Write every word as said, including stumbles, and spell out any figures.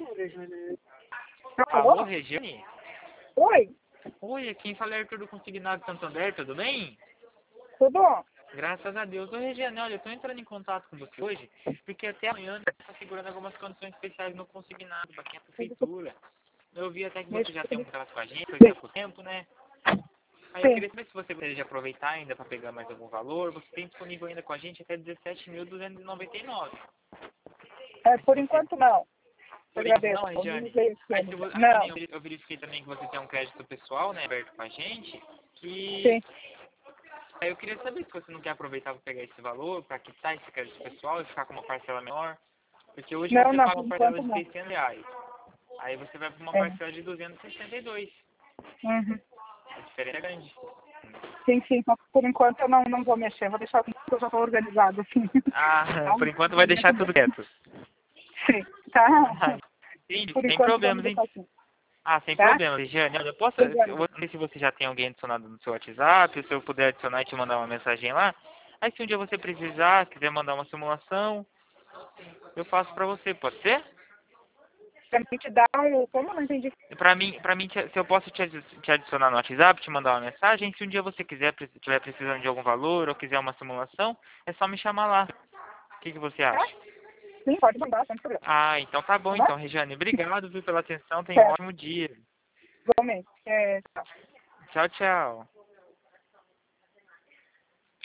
Alô, Alô? Regiane? Oi, Oi, quem fala é Arthur do Consignado Santander, tudo bem? tudo bom? Graças a Deus. Ô, Regiane, olha, eu tô entrando em contato com você hoje, porque até amanhã está segurando algumas condições especiais no consignado, aqui na prefeitura. Eu vi até que você já tem um contrato com a gente, foi pouco tempo, né? Aí eu Sim. queria saber se você deseja aproveitar ainda para pegar mais algum valor. Você tem disponível ainda com a gente até dezessete mil duzentos e noventa e nove. É, por enquanto não. Eu Por enquanto agradeço. não, Regiane. Aí, se vo- aí Não, também eu veri- eu verifiquei também que você tem um crédito pessoal, né, aberto com a gente, que sim. aí eu queria saber se você não quer aproveitar para pegar esse valor, para quitar esse crédito pessoal e ficar com uma parcela menor. Porque hoje Não, você não, paga por uma parcela enquanto de não. seiscentos reais. Aí você vai para uma É. parcela de duzentos e sessenta e dois. Uhum. A diferença é grande. Sim, sim. Mas por enquanto eu não, não vou mexer. Vou deixar porque eu já estou organizado assim. Ah, Tá? por enquanto vai deixar tudo quieto. Sim. Tá? Ah, entendi, Por sem enquanto vamos problemas, hein? deixar assim. Ah, sem Tá? problema, Regiane. Olha, eu posso, eu Obrigada. vou- não sei se você já tem alguém adicionado no seu WhatsApp, se eu puder adicionar e te mandar uma mensagem lá. Aí se um dia você precisar, quiser mandar uma simulação, eu faço pra você, pode ser? Pra mim te dar um... Como? Não entendi. Pra mim, pra mim, te- se eu posso te adi- te adicionar no WhatsApp, te mandar uma mensagem, se um dia você quiser, pre- tiver precisando de algum valor ou quiser uma simulação, é só me chamar lá. O que, que você Tá? acha? Sim, pode mandar, sem problema. Ah, então tá bom Tá bom? então, Regiane. Obrigado, viu, pela atenção. Tenha um Certo. ótimo dia. Igualmente. É, tchau. Tchau, tchau.